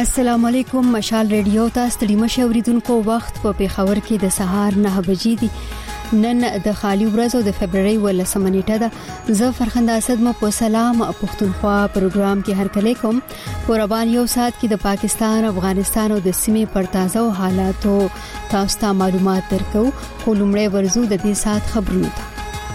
السلام علیکم. مشال ریډیو ته ستړي مشه اوریدونکو وخت په پیښور کې د سهار 9 بجې دي. نن د خالی ورځ او د فبرवरी 18 نیټه ده. زه فرخنده اسد مو په سلام پښتونخوا پروګرام کې هر کله کوم. قربان یو سات کې د پاکستان، افغانستان او د سیمې پر تازه حالاتو تاسو ته معلومات درکو. خو لومړی ورزو د دې سات خبرونه ته.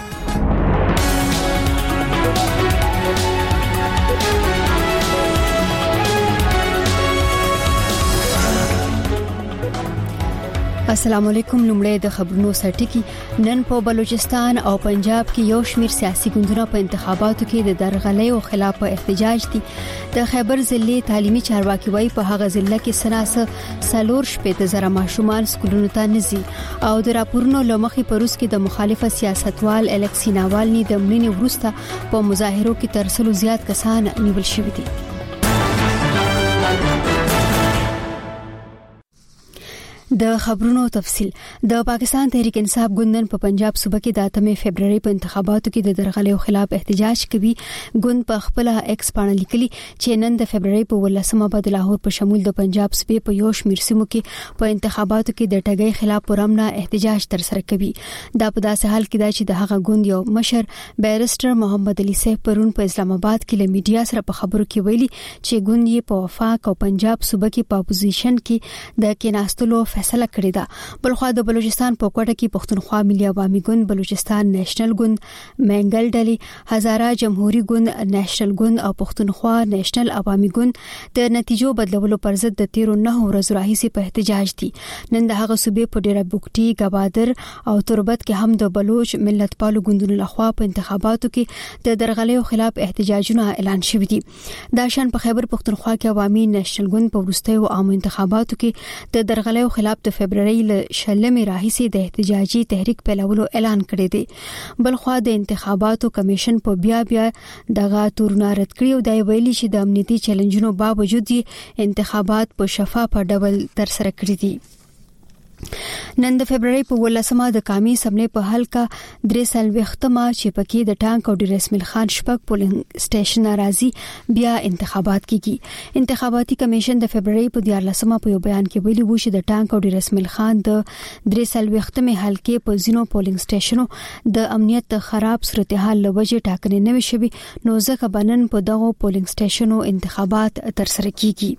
السلام علیکم. لومړی د خبرونو سرټکی. نن په بلوچستان او پنجاب کې یو شمیر سیاسي ګوندونه په انتخاباتو کې د درغلۍ او خلاف احتجاج دي. د خیبر ضلع تعلیمي چارواکي وایي په هغه ضلع کې سناسه سالور شپې د زره ماشومان سکولونو ته نزي او د راپورونو لمخې په روس کې د مخالفه سیاستوال الکسی ناوالني د مړینې وروسته په مظاهرو کې ترسلو زیات کسان نیول شوي دي. د خبرونو تفصيل. د پاکستان تحریک انصاف ګوند په پنجاب صوبه کې د 8 فبرवरी په انتخاباتو کې د درغلۍ خلاف احتجاج کوي. ګوند په خپل ایکس باندې لیکلي چې نن د فبرवरी په 18مه په لاهور په شمول د پنجاب صوبې په یو شمیر سیمو کې په انتخاباتو کې د ټګۍ خلاف پرامنه احتجاج تر سره کوي. دا په داسې حال کې ده چې د هغه ګوند یو مشر بیرسټر محمد علي سیف پرون په اسلام آباد کې له میډیا سره په خبرو کې ویلي چې ګوند یې په وفاق او پنجاب صوبه کې په اپوزیشن کې د کېناستلو فیصله کړې ده. بلخوا د بلوچستان په کوټه کې پښتونخوا ملي عوامي ګوند، بلوچستان نېشنل ګوند، منګل ډلې، هزاره جمهوریت ګوند، نېشنل ګوند او پښتونخوا نېشنل عوامي ګوند د نتیجو بدلولو پر ضد د 13 ورځې راهیسې په احتجاج دي. نن د هغه صوبې په ډیره بوکټي، گبادر او تربت کې هم د بلوچ ملت پالو ګوندونو لخوا په انتخاباتو کې د درغلۍ خلاف احتجاجونه اعلان شوي دي. دا شان په خیبر پښتونخوا کې عوامي نېشنل ګوند په وروستیو عام انتخاباتو کې د درغلۍ خلاف د فبرवरी ل شلمې راهیسې د احتجاجي تحریک پیلولو اعلان کړی دی. بلخوا د انتخاباتو کمیشن په بیا دغه تورونه رد کړی او د ویلي چې د امنیتي چیلنجونو باوجود انتخابات په شفاف ډول تر سره کړی دي. نن د فبرवरी په 18مه د قومي اسمبلی په حلقه 3 چې پکې د ټانک او ډیر اسماعیل خان شپږ پولینګ سټیشن راځي بیا انتخابات کیږي. انتخاباتي کمیشن د فبرवरी په 14مه په یو بیان کې ویلي و چې د ټانک او ډیر اسماعیل خان د 3 حلقې په زینو پولینګ سټیشنو د امنیت خراب صورتحال لوجه ټاکنې نه شوي، نو ځکه بنن په دغه پولینګ سټیشنو انتخابات تر سره کیږي.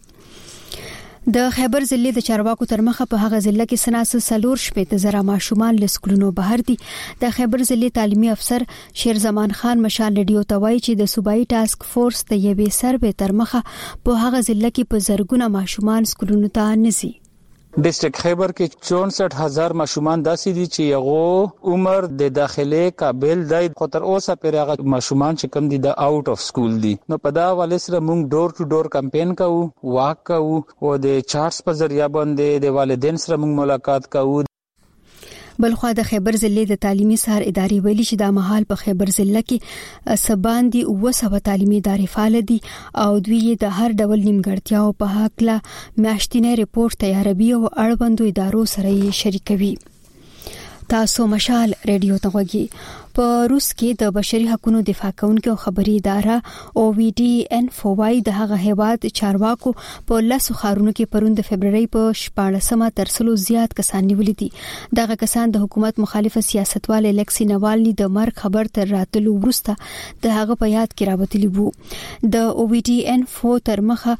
د خیبر ضلع د چارواکو تر مخه په هغه ضلع کې سناسه سالور شپې د زره ماشومان له سکولونو بهر دي. د خیبر ضلع تعلیمي افسر شیر زمان خان مشال ریډیو ته وایي چې د صوبایي ټاسک فورس د یوې سروې تر مخه په هغه ضلع کې په زرګونه ماشومان سکولونو ته نزي. ډیسټریکټ خیبر کې 64000 ماشومان داسې دي چې یغو عمر د داخله قابل دی، خو تر اوسه پر هغه ماشومان چې کم دي د اوټ اف سکول دي. نو په دا حواله سره موږ ډور ټو ډور کمپاین کوو، واک کوو او د چارټس په ذریعہ باندې د والدین سره موږ ملاقات کوو. بلخوا د خیبر ضلع د تعلیمي سار ادارې ویلي چې د مهال په خیبر ضلع کې سباندي 900 تعلیمي ادارې فعال دي او دوی د هر ډول نیمګړتیاو په حق له میاشتنی ریپورت تیاروي او اړوندو ادارو سره یې شریکوي. تاسو مشال ریډیو ته غوږی. په روس کې د بشري حقوقو دفاع کوونکو خبري اداره OVD انفوای د هغه هیواد چارواکو په لاسو خارونو کې پروند د فبرवरी په 14مه ترسلو زیات کسان نیولې دي. دغه کسان د حکومت مخالف سیاستوال الکسی ناوالني د مرګ خبر تر راتلو وروسته د هغه په یاد کې راوتلی وو. د OVD انفو تر مخه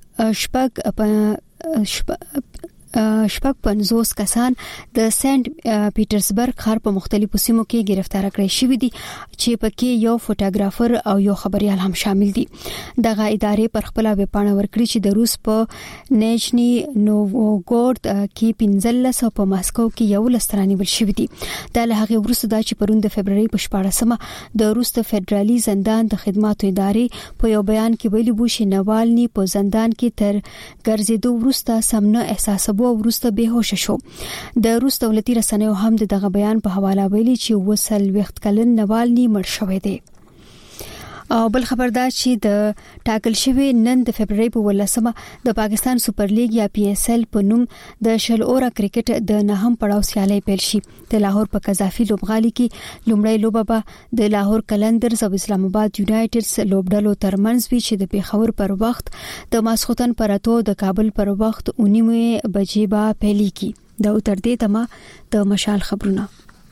شپږ 50 کسان د سنت پیټرزبرګ ښار په مختلفو سیمو کې گرفتار کړي شوی دي چې پکې یو فوټوګرافر او یو خبريال هم شامل دي. دغه ادارې پر خپل ویب پاڼه ورکړي چې د روس په نیژني نووګورد کې 15 او په ماسکو کې یو لسترانی بل شوی دي. د لهغه وروسته د چې پروند د فبرवरी په 14مه د روس د فدرالي زندان د خدماتو ادارې په یو بیان کې ویلي وو چې ناوالني په زندان کې تر ګرځېدو وروسته سمنه احساسوي او وروسته بهوش شو. د روس دولتي رسنیو هم دغه بیان په حواله ویلي چې 20 کلن ناوالني مړ شوی دی. او بل خبردار چې د ټاکل شوی نن د فبرवरी په 18مه د پاکستان سپر لیګ یا PSL په نوم د شل اوره کرکټ د نهم پړاو سیالي پیل شي. د لاهور په قذافي لوبغالي کې لومړی لوبه به د لاهور کلندرز او اسلام آباد یونایټډز لوبډلو ترمنځ وي چې د پیښور پر وخت د ماسختن پراتو د کابل پر وخت 9 بجې به پیل کی. دا تر دې تمه د مشال خبرونه.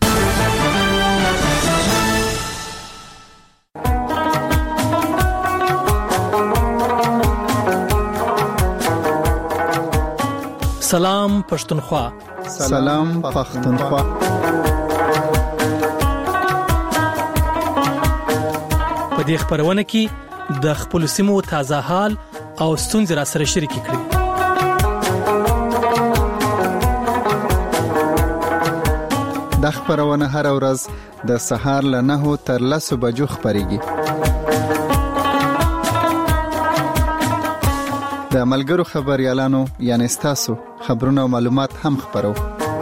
سلام پښتونخوا. سلام پښتونخوا. په دې خبرونه کې د خپل سیمو تازه حال او ستونزې را سره شریک کړئ. د خبرونه هر ورځ د سهار له 9 تر 10 بجو خبريږي. د ملګرو خبريالانو یعنی تاسو خبرونه او معلومات هم خبرو.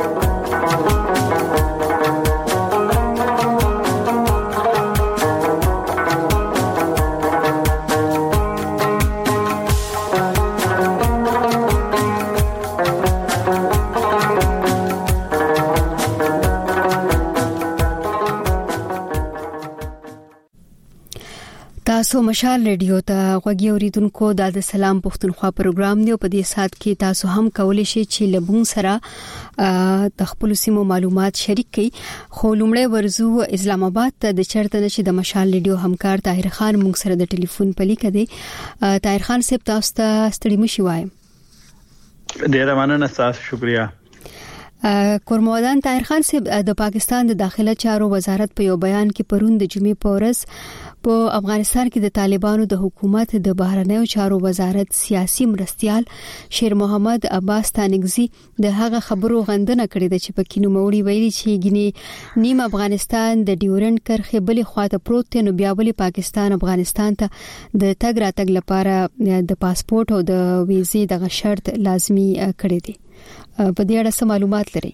تاسو مشال ریډیو ته غوږی اوریدونکو د سلام پښتونخوا پروګرام دی. په دې سات کې تاسو هم کولای شئ چې لبون سره د خپل سیمو معلومات شریک کړئ. خو لومړی ورزو اسلام آباد ته د چرته نشي د مشال ریډیو همکار طاهر خان موږ سره د ټلیفون په لیک دی. طاهر خان صاحب تاسو ته ستړي مشي وایم. ډیره مننه، تاسو شکریا. کورمودان طاهر خان صاحب د پاکستان د داخله چارو وزارت په یو بیان کې پرون د جمعې په ورځ په افغانستان کې د طالبانو د حکومت د بهرنیو چارو وزارت سیاسي مرستيال شیر محمد عباس تانگزی د هغه خبرو غندنه کړې ده چې په کینو موړي ویلي چې ګني نیم افغانستان د ډیورنډ کرښې بلې خواته پروت دی، نو بیا ولې پاکستان افغانستان ته د تګ راتګ لپاره د پاسپورت او د ویزې دغه شرط لازمی کړی دی. په دې اړه څه معلومات لري؟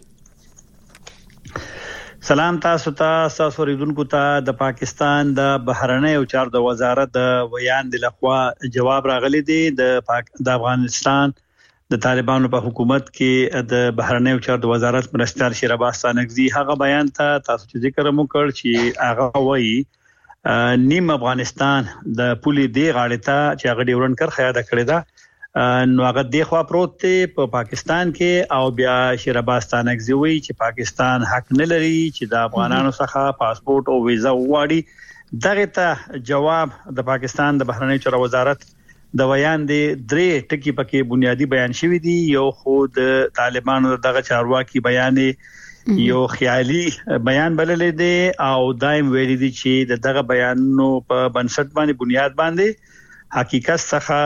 سلام تاسو اوریدونکو ته. د پاکستان د بهرنیو چارو د وزارت د بیان د لخوا جواب راغلی دی. د افغانستان د طالبانو په حکومت کې د بهرنیو چارو د وزارت مرستيال شیر عباس تانگزی هغه بیان ته تاسو چې ذکر مو کړ چې هغه وایي نیم افغانستان د پولي دی غاړه ته چې هغه ډیورنډ کرښه یاد کړی دا نو هغه د خوا پروت دی په پاکستان کې. او بیا شیر عباس تانگزی وایي چې پاکستان حق نه لري چې د افغانانو څخه پاسپورت او ویزا وواړي. دغه ته جواب د پاکستان د بهرنیو چارو وزارت د بیان دی 3 ټکي پکې بنیادی بیان شوی دی. یو خود طالبانو دغه چارواکي بیان یو خیالي بیان بلل دی او دایم ویلي دی چې دغه بیانونو په بنسټ باندې بنیاد باندې حقیقت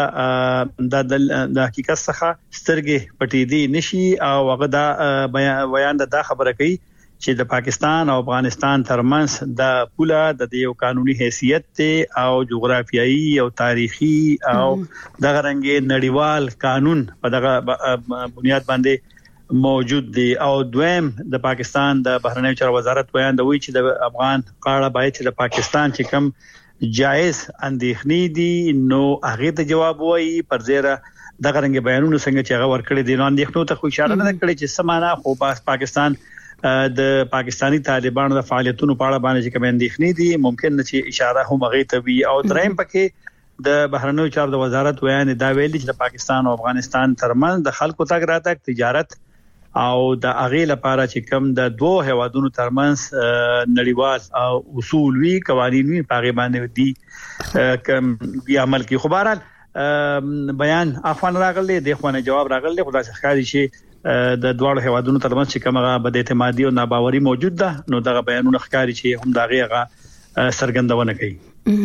څخه د حقیقت څخه سترګې پټې دي نشي. او هغه دا بیان دا خبره کوي چې د پاکستان او افغانستان ترمنځ د پوله د یو قانوني حیثیت ته او جغرافیایي او تاریخي او دغه رنګ نړیوال قانون په دغه بنیاد باندې موجود دی. او دویم د پاکستان د بهرنیو چارو وزارت بیان دی چې د افغان قاړه باید چې د پاکستان چې کم جائز اندېښنې دي نو هغه ته جواب وایي پر زیره دغه رنګ بیانونه څنګه چې هغه ورکړي دي. نو اندېښنو ته خو اشاره نه کړې چې سمانه خو پاکستان د پاکستانی طالبانو د فعالیتونو په اړه باندې کوم اندېښنې دي ممکن چې اشاره هم هغه ته وي. او دریم پکې د بهرنیو چارو د وزارت بیان دا ویلي چې د پاکستان او افغانستان ترمنځ د خلکو تګ راتګ تجارت او د اغه لپاره چې کوم د دوه هوادونو ترمنځ نړیوال او اصول وی قوانين وی پاغه باندې دي کوم بیا عمل کی. خو بهرحال بیان افغان راغلی د خوانه جواب راغلی. خدای ښکاري چې د دوه هوادونو ترمنځ چې کومه بد اعتمادي او ناباوري موجود ده نو دغه بیانونه ښکاري چې هم دغه سرګندونه کوي.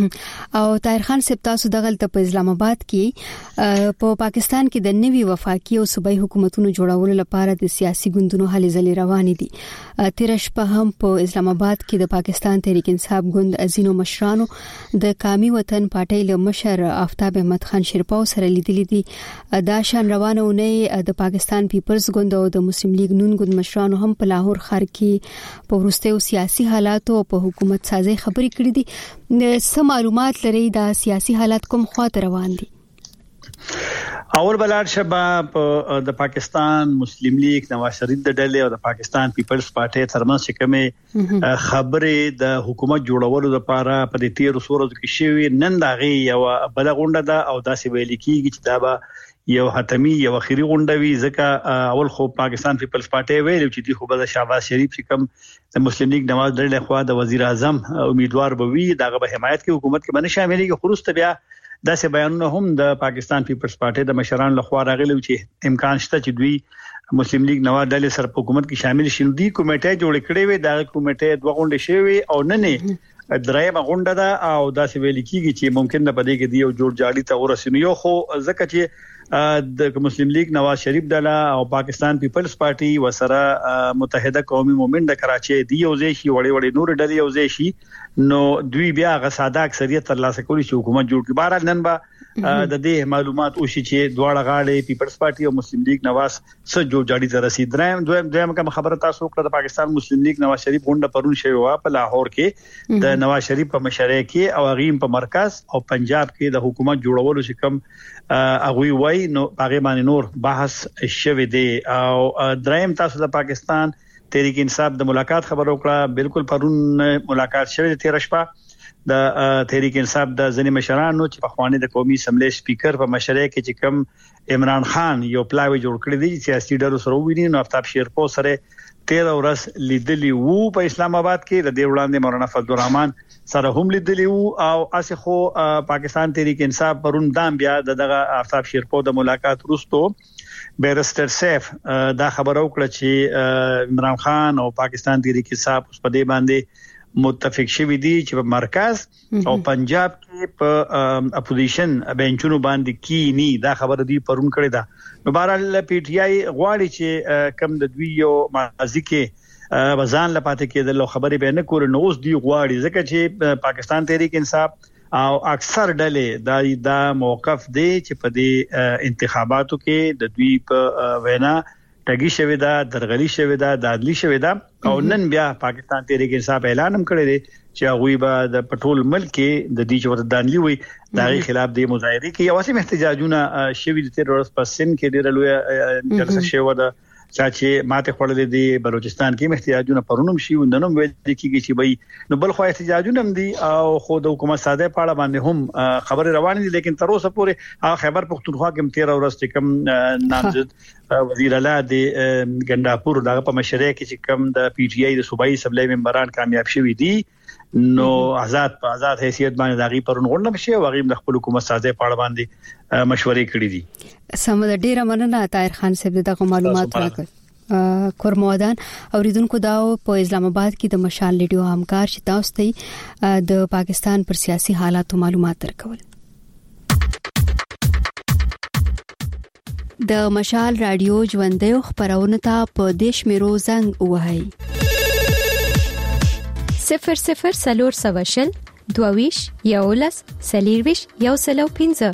او طاهر خان صاحب تاسو دغلت په اسلام آباد کې په پاکستان کې د نوي وفاقي او صوبایي حکومتونو جوړولو لپاره د سیاسي ګوندونو هلې ځلې روانې دي. تیرش په هم په اسلام آباد کې د پاکستان تحریک انصاف ګوند ازینو مشرانو د قومي وطن پارټۍ له مشر آفتاب احمد خان شیرپاو سره لیدلې دي. دا شان روانونه د پاکستان پیپلز ګوند او د مسلم لیگ نون ګوند مشرانو هم په لاهور ښار کې په ورستیو سیاسي حالات او په حکومت سازي خبرې کړې دي. څه معلومات لري د سیاسي حالت کوم خواته روان دي؟ اول بلاد شباب د پاکستان مسلم لیگ نواز شریف د ډلې او د پاکستان پیپلز پارټي ترمنځ کومه خبره د حکومت جوړولو لپاره په دې 13 ورځو کې شوی نن دغه یو بل غونډه ده او داسې ویل کیږي چې دا به یو حتمی یو اخیری غونډه وی ځکه اول خو پاکستان پیپلز پارټي ویل چې دی خو به شهباز شریف چې کوم د مسلم لیگ نواز ډلې خوا د وزیر اعظم امیدوار به وي دغه به حمایت کوي حکومت کې باندې شاملېږي خروسته بیا داسې بیانونه هم د پاکستان پیپلز پارټي د مشران لخوا راغلي چې امکان شته چې دوی مسلم لیگ نواز ډلې سره په حکومت کې شامل شي دی کمیټه جوړ کړې وي دا کمیټه دوه غونډې شوي او نه درېمه غونډه ده او داسې ویل کیږي چې ممکن نه پدې کې دی یو جوړ جاړي ته ورسېنو یو خو ځکه چې د مسلم لیگ نواز شریف ډله او پاکستان پیپلز پارټي وسره متحده قومي مومنت د کراچي دی یو ځای شي وړي نور ډلې یو ځای شي نو دوی بیا غساده اکثریت ترلاسه کوي چې حکومت جوړ کړي بهر نن به د دې معلومات او شي چې دواړه غاړې پیپلز پارټي او مسلم لیگ نواز سره جوړ جاړي ته رسید دویم کوم خبره تاسو کړه د پاکستان مسلم لیگ نواز شریف غونډه پرون شوی و په لاهور کې د نواز شریف په مشرۍ کې او غیم په مرکز او پنجاب کې د حکومت جوړولو چې کوم اغوی وای نو هغه باندې نور بحث شوی دی او دریم تاسو د پاکستان تحریک انصاف د ملاقات خبر وکړه بالکل پرون ملاقات شوی 13 شپه د تحریک انصاف د ځنې مشرانو چې په خوانې د قومي اسمبلی سپیکر په مشرۍ کې چې کوم عمران خان یو پلاوی جوړ کړی دی سیاسي ډلو سره ویني نو آفتاب شیرپور سره 13 ورځ لیدلی وو په اسلام آباد کې د دې وړاندې مولانا فضل الرحمن سره هم لیدلی وو او اسه خو پاکستان تحریک انصاف پرون دام بیا دغه آفتاب شیرپور د ملاقات وروسته بیرستر سیف دا خبر وکړه چې عمران خان او پاکستان تحریک انصاف اوس په دې باندې متفق شوي دي چې په مرکز او پنجاب کې په اپوزیشن بنچونو باندې کینی دا خبره دی پرون کړی دا بهرحال پی ټ آی غواړي چې کم د دوی یو مازی کې وزن لپاره کېدل خبرې به نه کول نو اوس دی غواړي ځکه چې پاکستان تحریک انصاف او اکثر ډلې دا موقف دی چې په دې انتخاباتو کې د دوی په وینا ټګي شوی دا درغلي شوی دا دادلی شوی دا او نن بیا پاکستان تحریک انصاف اعلان هم کړی دی چې هغه به د پټول ملک کې د دې چورت دانلی وي دغه خلاف د مظاهره کې یواسي احتجاجونه شوی د 13 ورځې پس سن کې ډیر لوی جلسه شوی دا چې ماته خړلې دي بلوچستان کې احتجاجونه پرونم شي وننم ویل کېږي چې بای نو بل خو احتجاجونه هم دي او خو د حکومت ساده پاړه باندې هم خبره روانه دي لیکن تر اوسه پورې خیبر پختونخوا کې 13 ورځې کوم نامزد وزیر اعلی د ګنداپور دغه په مشرۍ کې چې کوم د پی ټ آی د صوبایي اسمبلی ممبران کامیاب شوي دي نو آزاد حیثیت باندې دغه پرون غونډه شي او غیم د خپل حکومت ساده پاړه باندې مشورې کړې دي سم د ډیره مننه طاهر خان صاحب دغه معلومات راکړ کورمودان اوریدونکو دا په اسلام آباد کې د مشال ریډیو همکار چې تاسو ته د پاکستان پر سیاسي حالاتو معلومات درکول د مشال رادیو ژوندۍ خبرونه ته په دیش میرو زنګ وهاي 00 سواشل دوویش یولس سلیرویش یوسلو 15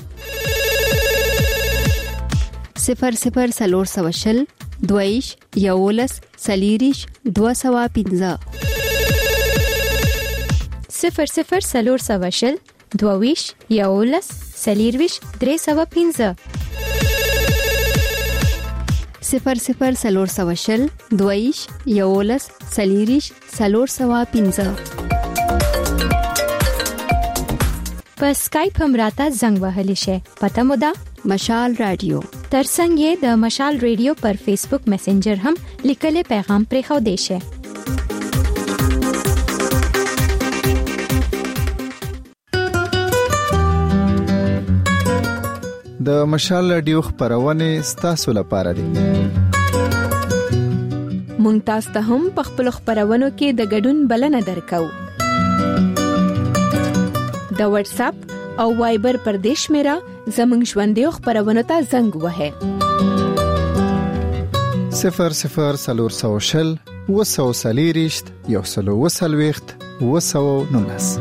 00 سواشل دوویش یولس سلیریش 215 00 سواشل دوویش یولس سلیرویش 315 00 سواشل دویش یولس سلیریش 315 په اسکایپ هم راته زنګ وهلی شي پته مو ده مشال رادیو ترڅنګ د مشال رادیو پر فیسبوک میسنجر هم لیکل پیغام پرې خو دی شي د مشال رادیو خبرونه ستاسو لپاره دي مونږ تاسو ته هم په خپل خبرونو کې د ګډون بلنه درکو د واتس اپ او وایبر پر دیش میرا زمنګ ژوندۍ خبرونه ته زنګ وهه 00 وسوسلیریشت یوسلو وسلويخت وسونونس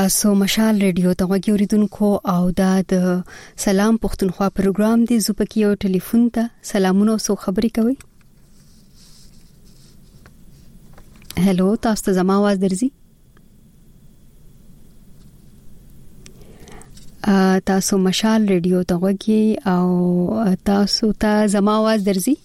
تاسو مشال ریډیو ته غوږی اوریدونکو او دا د سلام پښتونخوا پروګرام دی. زه پکې یو ټلیفون ته سلامونه او خبرې کوي. هلو، تاسو ته زما आवाज درځي؟ تاسو مشال ریډیو ته غوږی او تاسو ته زما आवाज درځي؟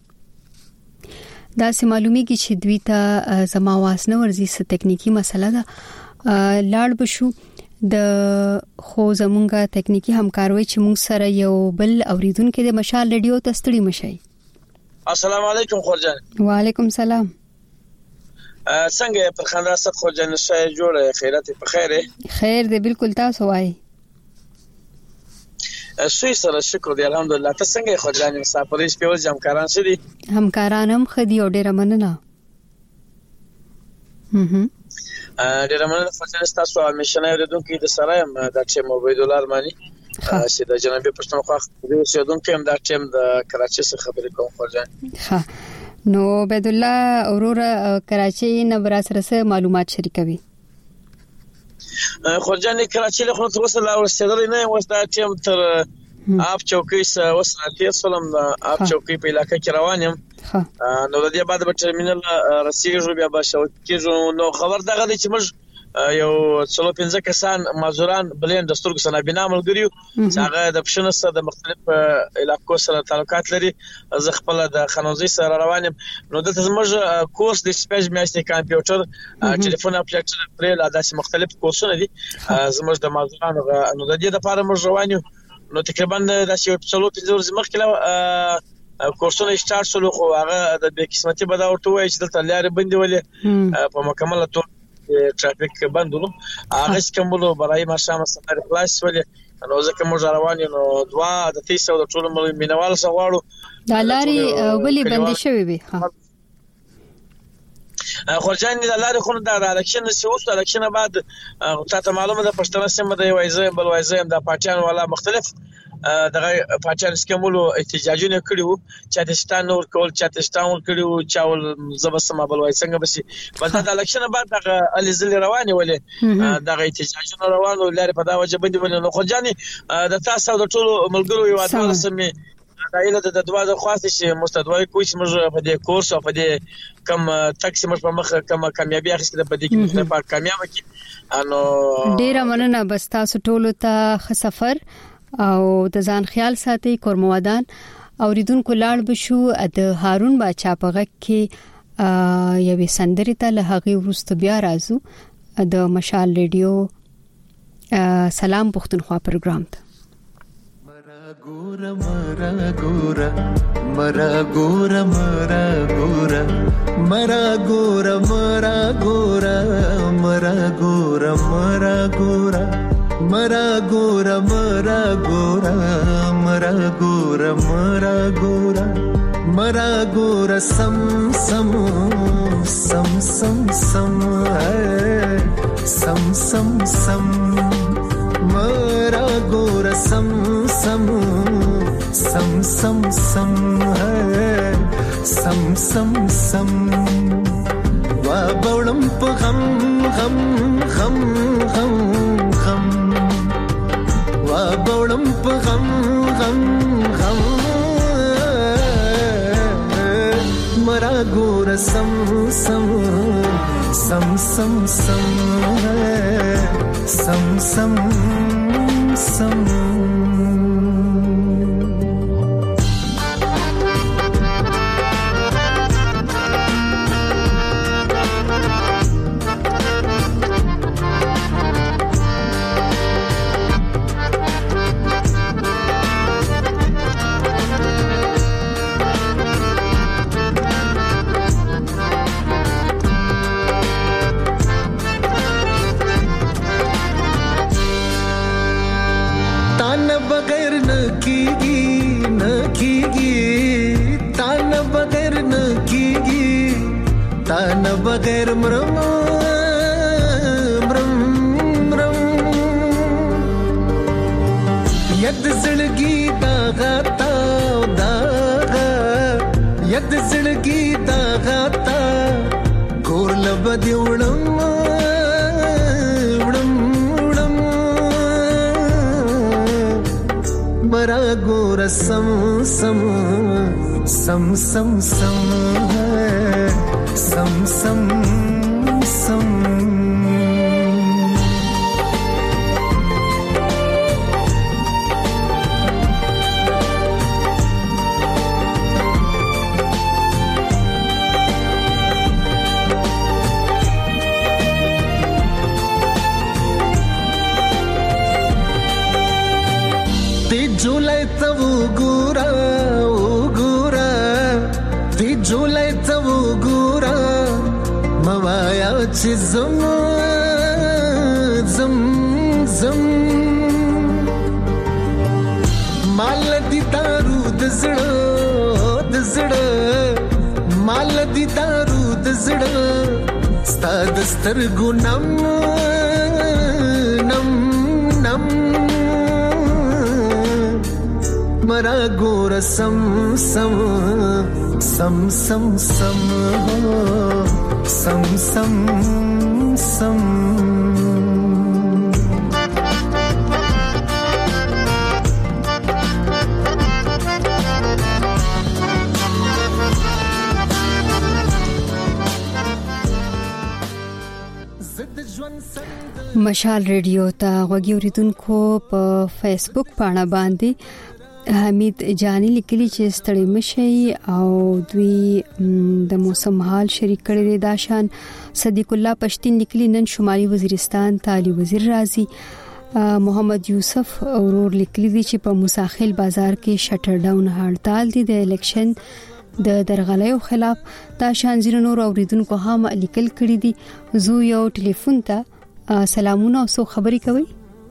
دا سه معلومیږي چې دوی ته زما आवाज نه ورځي، څه ټکنیکی مسله ده. لاړ بشو د خو زمونږه ټکنیکی همکاروي چې موږ سره یو بل اوریدونکو د مشال ریډیو ته ستړي مشي. السلام علیکم خورجان. وعلیکم السلام. څنګه پر خندا ست خورجان شای جوړه خیرات په خیره؟ خیر دی بالکل، تاسو وایي؟ سوی سره شکر دی الحمدلله. ته څنګه خورجان مسافرې په ول همکاران شدي؟ همکاران هم خدي او ډیره مننه. ډیره مننه خورجان. تاسو همیشنه اوریدونکو د سرایم د ټیم عبید الله ارمانی چې د جنوبي پښتونخوا د اوسیدونکو هم د ټیم د کراچي څخه خبرې کوم خورجان. ها نو عبید الله اورور کراچي نه براسره معلومات شریکوي. خورجان کراچي له خو تر اوسه لا ورسېدل نه و، دا ټیم تر اپ چوکۍ سره وساتې سلام د اپ چوکۍ په علاقې کې روان یم. نو د دې بعد به ټرمینل رسیږو بیا به شو کېږو. نو خبر دغه دی چې موږ یو 15 کسان مازوران بلین د سترګو سره بنا ملګریو چې هغه د پښنه سره د مختلف علاقو سره تعلقات لري. زه خپل د خنوزي سره روان یم. نو د زموږ کورس د سپیج میاشتې کمپیوټر ټلیفون اپلیکیشن پرې لا داسې مختلف کورسونه دي زموږ د مازوران. نو د دې لپاره موږ روان یو. نو تقریبا د 15 ورځې مخکې کورسونه سٹارټ شول، خو هغه د بې قسمتي به دا ورته وایي چې دلته لارې بندې ولې په مکمله توګه ټرافیک بندولو. هغه کوملو برای ماشام سره خلاص ولې نو ځکه موږ روان یو. نو دوا د 300 د ټول مینوال سره غواړو دا لارې ولې بندې شوې وي. ها خورجان د لارې خو د الکشن سیوس د الکشن بعد تاسو معلومه ده پښتنه سم د وایزه بل وایزه د پاټیان والا مختلف دغه پاټیان سکمولو احتجاجونه کړیو، چاتستان نور کول چاتستان ور کړیو چاول زبسم بل وای څنګه بس بعد د الکشن بعد دغه الزل رواني ولې دغه احتجاجونه روانو لارې په دا وجه باندې ولې. نو خورجان د تاسو د ټول ملګرو یو اډوال سمې دایله د دوا د خاصه چې مستدوی کوی چې موږ په دې کورس او په دې کم تاکسي موږ په مخ کم کامیابی اخیسته په دې کې په کامیاب کې. نو ډیره مننه. بس تاسو ټول ته ښه سفر او د ځان خیال ساتي. کورموادان اوریدونکو لاړ بشو د هارون باچا په غږ کې یوې سندرې ته له هغې وروسته بیا راځو د مشال ریډیو سلام پښتونخوا پروګرام ته. Gora mara gora mara gora mara gora mara gora mara gora mara gora mara gora mara gora mara gora mara gora mara gora mara gora sam sam sam sam sam sam sam sam mara gora sam sam sam sam sam sam sam sam wa bawlam pa gham gham gham gham gham wa bawlam pa gham gham gham mara gora sam sam sam sam sam sam sam sam बगैर मरम मरम मरम यद जिंदगी दागा दागा यद जिंदगी दागा ता गोर लबदी उड़म उड़म مرا ګور سم سم سم سم سم سم سم جولای ته وګورا وګورا دی جولای ته وګورا موایا چې زم زم زم مال دي دارو د زړه مال دي دارو د زړه ستاد سترګو نم نم نم مرا ګور سم سم سم سم سم سم سم سم مشال ریډیو ته غوږی اوریدونکو په فیسبوک پاڼه باندې حمید جانی لیکلی چې ستړي مشي او دوی د موسم حال شریک کړي دي. داشان صدیق الله پښتين لیکلی نن شمالي وزیرستان تعالی وزیر راځي. محمد یوسف اورور لیکلی دي چې په مساخیل بازار کې شټر ډاون هړتال دي د الیکشن د درغلیو خلاف. داشان زیر نور اوریدونکو هم لیکل کړي دي. زو یو ټلیفون ته سلامونه او سو خبري کوي.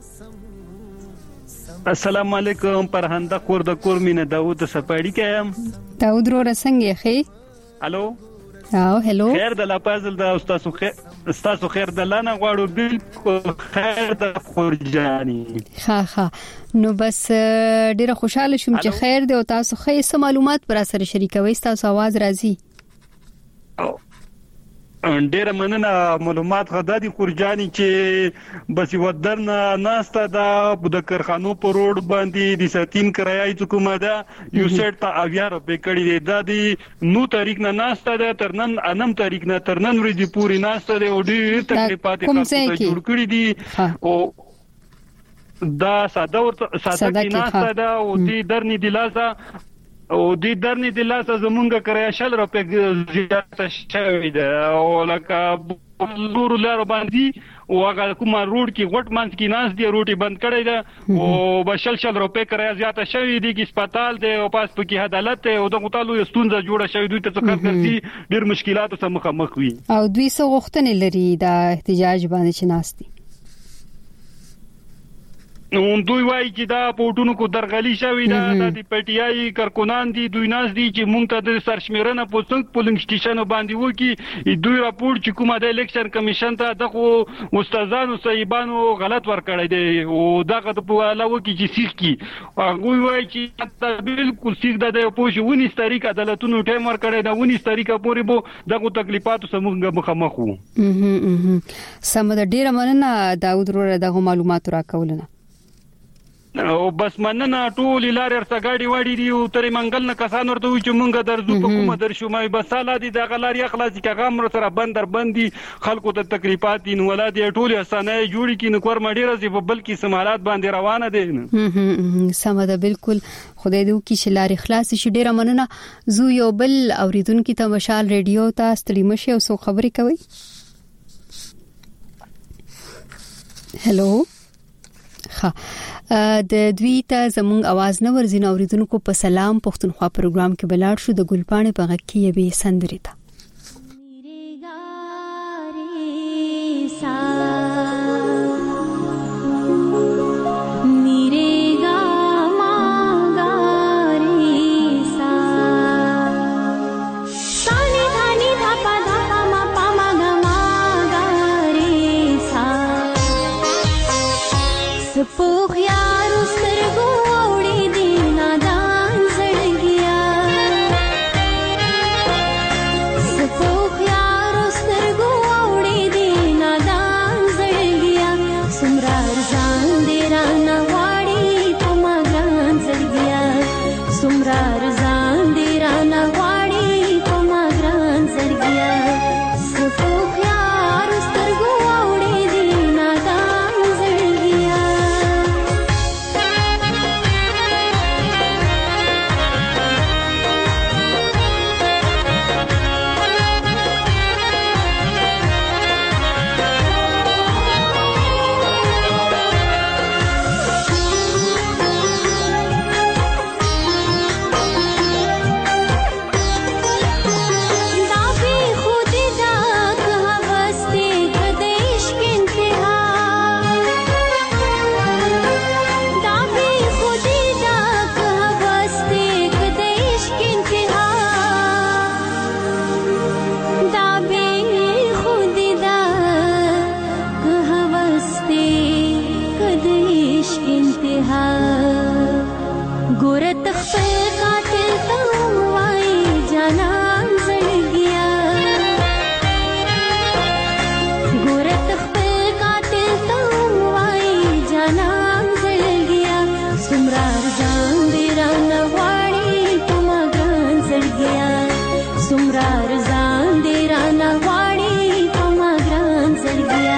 السلام علیکم پرهنده کور د کور مینه داوود سپاړی کایم. داوود رو رسنګ خې. الو هلو خیر د لا پازل د استاد خیر د لانا غواړو بالکل خیر د خورجانی. ها نو بس ډیره خوشاله شوم چې خیر دی او تاسو خې سم معلومات پر سره شریکوي. تاسو आवाज راځي. ډیره مننه. معلومات غدا دي خورجانی چې بس ودرنه ناسته دا د کارخانو په روډ باندې د ساتین کرایي حکومت دا یو سیټ ته 11 روپے کړی دی. دا دی نو تاریخ نه ناسته ده ترنن انم تاریخ نه ترنن ورځې پوری ناسته ده او ډیر تکلیفات جوړ کړی دي او دا ساده کې ناسته ده او دې درنی دلاسه او دې درنی دلاسه زمونږه کرایه 100 روپے زیاته شوی ده او لکه لور لار باندې او هغه کومه روډ کې غټ منځ کې ناس دی روټي بند کړی ده او بشل روپے کرایه زیاته شوی دی کې هسپتال دی او پاس پکې عدالت او دغه تعالو ستونزه جوړه شوی دوی ته څه کوي ډیر مشکلاتو سره مخامخ وي او دوی څه غوښتنې لري دا احتجاج باندې چې ناس دي. نو دوی وایي چې دا پورټونو کو درغلي شوی دا د پټیای کارکونان دي دوی ناس دي چې مونږ ته د سرشمیرنه پولنګ سټیشن باندې وکی دوی راپور چې کومه د الیکشن کمیشن ته دغه استادانو صاحبانو غلط ورکړی دی او دغه په علاوه کې چې سیخ کی هغه وایي چې بالکل سیخ د پوښونی تاریخ عدالتونو ټیم ورکړی دا 19 تاریخ پورې بو دغه تکلیفاتو سره موږ مخامخ وو. سم د ډیره مننه داوود وروره دغه معلومات راکولنه او بس مننه ټول لارې ارڅګاډي وړي دي او ترې منګل نه کسان ورته وي چې مونږ درځو په کومه درشو مې بس سالا دي د غلاري اخلاصي کغام سره بندي خلکو ته تکلیفات دي نو ولادي ټول اسانه جوړي کې نو کور مډیره زی په بلکې سمالات باندې روانه دي. سم ده بالکل خدای دې وکړي چې لارې خلاص شي. ډیره مننه. زو یو بل اوریدونکو ته مشال ریډیو ته ستړي مشه او سو خبري کوي. هلو د دوی ته زموږ आवाज نه ورزین اوریدونکو په سلام پښتونخوا پروګرام کې بلاړ شو د ګلپانې په غږ کې به سندري تا Sumrar zan dera na wadi pamagan zalgi انتها ګوره تخپل قاتل ته وایي جانان زړګیا ګوره تخپل قاتل ته وایي جانان زړګیا څومره ځان دې رانه غواړي په ما ګران زړګیا څومره ځان دې رانه غواړي په ما ګران زړګیا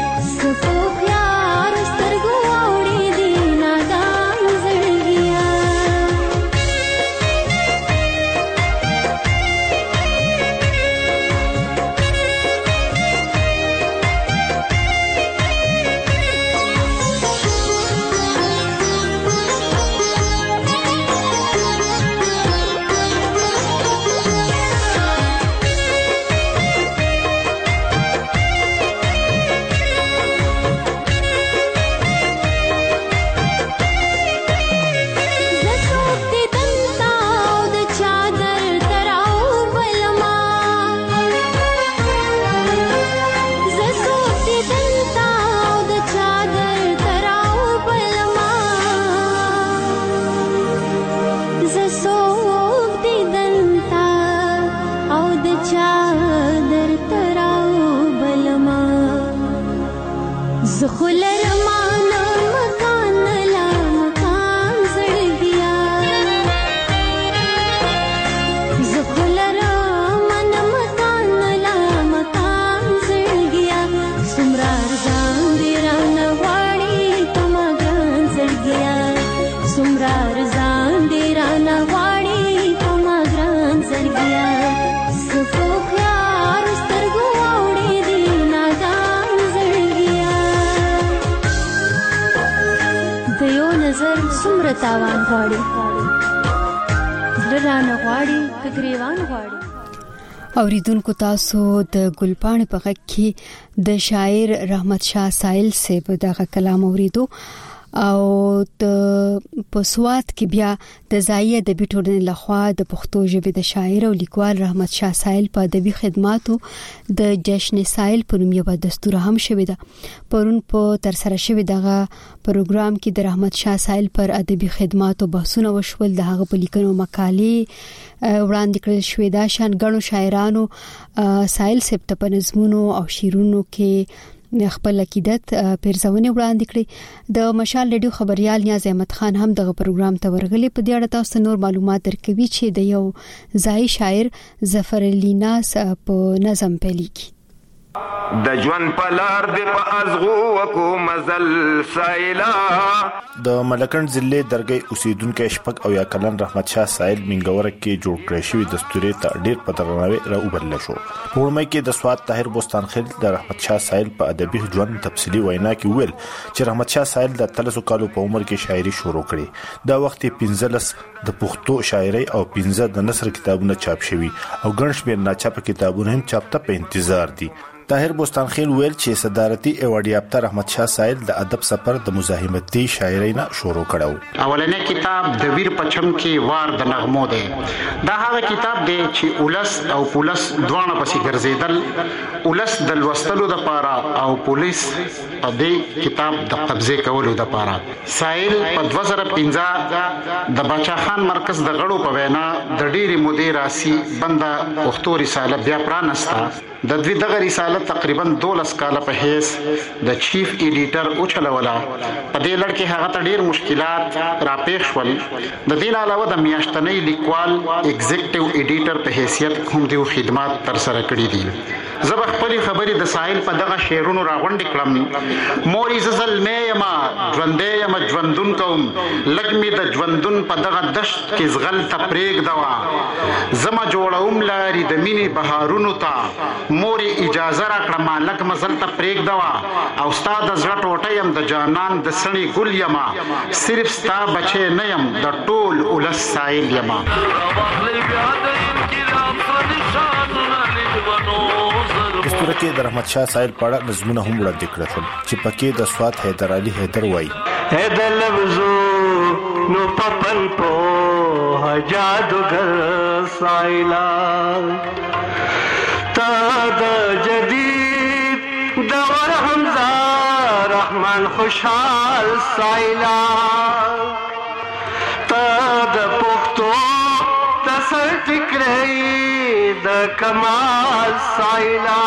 تاوان غواړي درانه غواړي کګریوان غواړي اوریدونکو تاسو د ګلپاڼې په غږ کې د شاعر رحمت شاه سائل صاحب دغه کلام اوریدو او د پسوات کې بیا د ځایي ادبي ټولنې لخوا د پښتو ژبې د شاعر او لیکوال رحمت شاه سائل په ادبي خدماتو د جشن سائل په نوم یو دستور هم شوی ده پرون په تر سره شوی دغه پروګرام کې د رحمت شاه سائل پر ادبي خدماتو بحثونه وشول د هغه په لیکنو مقالې وړاندې کړل شوې ده شان غنو شاعرانو سائل صاحب ته په نظمونو او شعرونو کې خپل عقیدت پیرزونه وړاندې کړې د مشال رادیو خبريال نیاز احمد خان هم دغه پروګرام ته ورغلي په دې اړه تاسو نور معلومات درکوي چې د یو ځای شاعر ظفر علي ناس په نظم پیلي کی د ژوند پلار د په ازغو وکو مزل سایلا د ملکند ضلع درګي اوسیدونکو شپږ او یا کلن رحمت شاه سائل منګور کې جوړ کړی شوی دستوري ته ډیر پترناوي را وبل شو پورمه کې د سواد طاهر بوستان خیل د رحمت شاه سائل په ادبي ژوند تفصیلی وینا کې ویل چې رحمت شاه سائل د 300 کالو په عمر کې شاعري شروع کړې دا وخت 15 د پښتو شاعري او 15 د نثر کتابونه چاپ شوي او ګڼ شمېر ناچاپ کتابونه هم چاپ ته په انتظار دي طاهر بوستان خیل ویل چې صدارتي ایوارډ یافته رحمت شاه سائل د ادب سفر د مزاحمتي شاعرۍ نه شروع کړو اولنې کتاب د ویر پچم کې وار د نغمو دی دا هغه کتاب دی چې اولس او پولیس دوانه پسې ګرځیدل اولس د لوستلو د پاره او پولیس په دې کتاب د قبضه کولو د پاره سائل په 2015 د باچا خان مرکز د غړو په وینا د ډېری مدیر راسي بنده پښتو رساله بیا پرانستا د دوی دغه رساله تقریبا 12 کال په هیڅ د چیف ایډیټر او چلولا په دې لړ کې هغه ته ډیر مشکلات راپېښ شول د دې علاوه د میاشتنۍ لیکوال ایگزیکټیو ایډیټر په حیثیت هم دیو خدمات تر سره کړې دي زب خپل خبرې د سائل په دغه شعرونو راغونډې کړم موري زل مې ما ژوندې ما ژوندون کوم لګمې د ژوندون په دغه دشت کې زغل ته پرېګ دوا زما جوړوم لاري د مینې بهارونو ته موري اجازه راکړه ما لګ مزل ته پرېګ دوا او استاد زړه ټوټه يم د جانان د سړي ګل یما صرف ستا بچي نه يم د ټول ولس سائل یما دستور کې د رحمت شاه سائل پاړه نظمونه هم وړاندې کړل چې پکې د سواد حیدر علي حیدر وایي حیدر لفظو نو پپن پو جادوگر سائلا تا د جدید دور حمزه رحمت ارمان خوشحال سایلا تا د پختو تسر ټکرې د کمال سایلا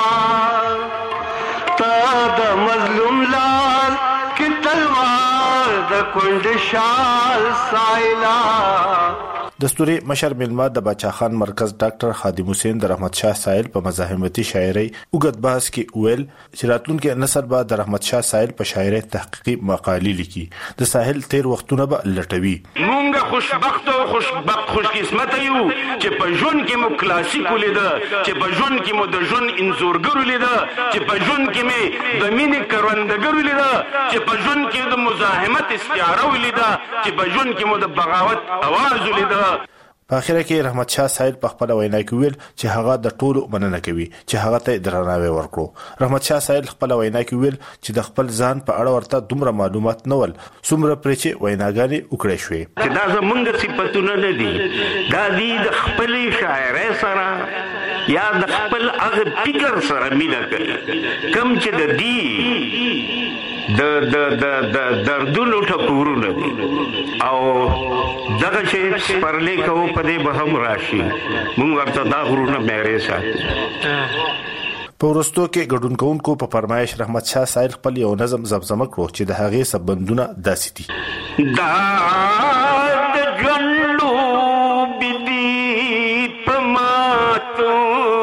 تا د مظلوم لال کی تلوار د کند شال سایلا. دستوري مشر ملما د باچا خان مرکز ډاکټر خادم حسین د رحمت شاه سائل په مزاحمتي شاعري وګد بحث کې ویل چې راتلونکي نسل به د رحمت شاه سائل په شاعري تحقیقي مقالې لیکي. د ساحل تیر وختونه به لټوي. مونږه خوشبخت او خوش قسمت یو چې په ژوند کې مو کلاسیک ولیده، چې په ژوند کې مو د ژوند انځورګر ولیده، چې په ژوند کې مې د مینې کروندګر ولیده، چې په ژوند کې د مزاحمت استعاره ولیده، چې په ژوند کې مو د بغاوت आवाज ولیده. په اخر کې رحمت شاه سائل په خپل وینا کې ویل چې هغه د ټولو مننه کوي چې هغه ته درناوی ورکړو. رحمت شاه سائل خپل وینا کې ویل چې د خپل ځان په اړه ورته دومره معلومات نه ول څومره پرې چې ویناګانې وکړې شوې. چې دا زمونږ صفاتونه نه دي، دا دي د خپل شاعرۍ سره یا د خپل هغه فکر سره مینه کوي کوم چې د دې د دردونو ټکورونه دي او دغه چې پرلې کوو په دې به هم راشي. موږ ورته دا غرونه مېرې ساتو. په ورستو کې ګډون کوونکو په فرمایش رحمت شاه سائل خپل یو نظم زمزمه کړو چې د هغې سبندونه داسې دي. دا د ژوند بدی په ماتو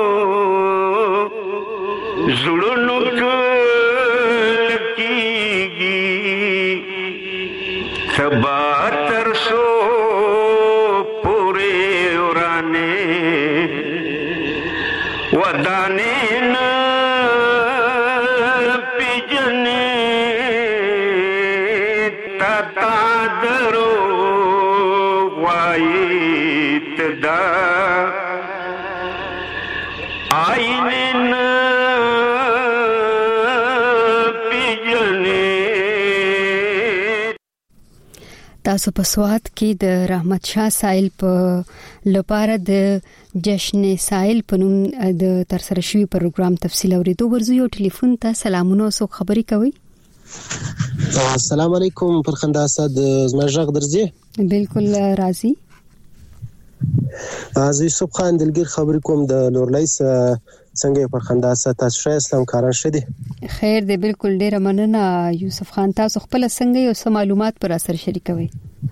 زړونو سبا ترسو پورے اورانے ودانے نا پیجنے تاتا درو وائیت دا آئینے نا تاسو په سواد کې د رحمت شاه سائل په لپاره د جشن سائل په نوم د ترسره شوی پروګرام تفصیل اوریدو ورزو. یو ټلیفون ته سلامونه او خبري کوي. السلام علیکم فرخنده اسد زما ژغ درځي؟ بالکل راځي. زه یوسف خان دلګر خبرې کوم د نورلیس څنګه فرخنده اسد تاسو ښه اسلام کاران شدي؟ خیر دی بالکل ډیره مننه یوسف خان. تاسو خپل څنګه یو څه معلومات پر اثر شریکوي؟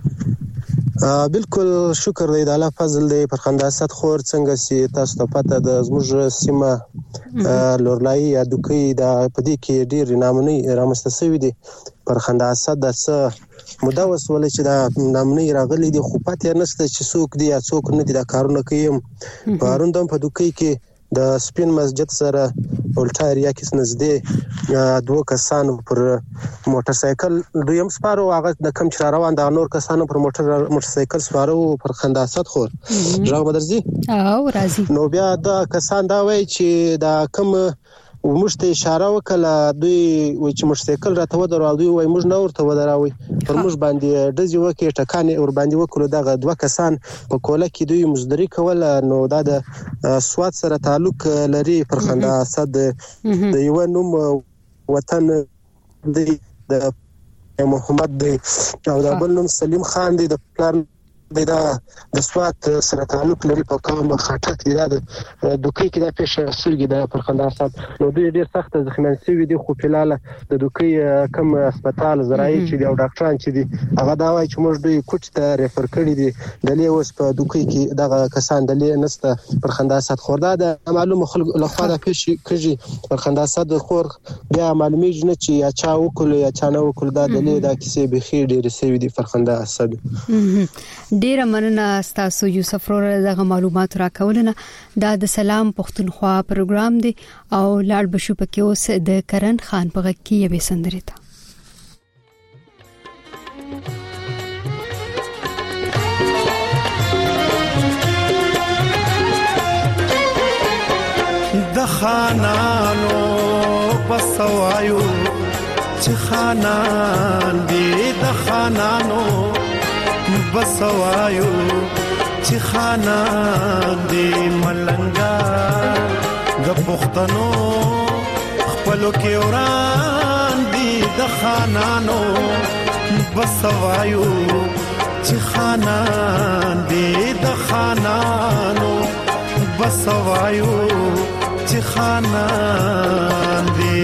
بالکل شکر دی د الله فضل دی فرخنده اسد خور څنګه سي تاسو ته پته د زموږ سیمه لورلای یا دوکي د پدې کې ډیر نامونه رامسته شوی دي. فرخنده اسد د څه مودا وسول چې دا نامونه راغلي دي خو پته نشته چې څوک دی یا څوک نه دي دا کارونه کوي. پروندم په دوکي کې د سپین مسجد سره ولټا ایریا کې نږدې دوه کسانو پر موټر سایکل دویم سپارو هغه د کم چر روان د نور کسانو پر موټر سایکل سپارو فرخنده اسد خور ژغ بدرځي او راځي. نو بیا د کسان دا وایي چې دا کم ومشته اشاره وکړه دوی و چې موټر سایکل راته ودرو دوی وای موږ نه ورته ودراوي پر موږ باندې ډزې وکړي ټکانې ور باندې وکړو. دغه دوه کسان په کوله کې دوی مزدوري کول. نو دا د سواد سره تعلق لري. فرخنده اسد د یو نوم وطن دی د محمد دی او د بل نوم سلیم خان دی د پلان د سواد سره تعلق لري په کومه خاطر کې دا دوکي کې د پیښه سورګي د فرخنده اسد نو دوی ډیر سخت زخمیان شوي دي خو فلاله د دوکي کم هسپتال زراعي چې دی او ډاکټران چې دي هغه دا وایي چې موږ دوی کوټ ته ریفر کړی دي د لیوس په دوکي کې دغه کسان د لې نسته. فرخنده اسد خوردا د معلومه خلک لخوا د پیښه کړي فرخنده اسد خور بیا معلومیږي نه چې یا چا وکړي یا چا نه وکړي دا د لې د کیسې بخیر ډیر سوي دي فرخنده اسد. ډیره مننه تاسو یوسف وروره دغه معلومات راکولنه. دا د سلام پښتونخوا پروګرام دی او لاړ بشو پکې اوس د کرن خان په غږ کې یوه سندره ده. د خانانو بسوایو چې خانان دی د خانانو بسوایو چې خانان دی ملنګا د پښتنو خپلو کې وران دی د خانانو بسوایو چې خانان دې د خانانو بسوایو چې خانان دې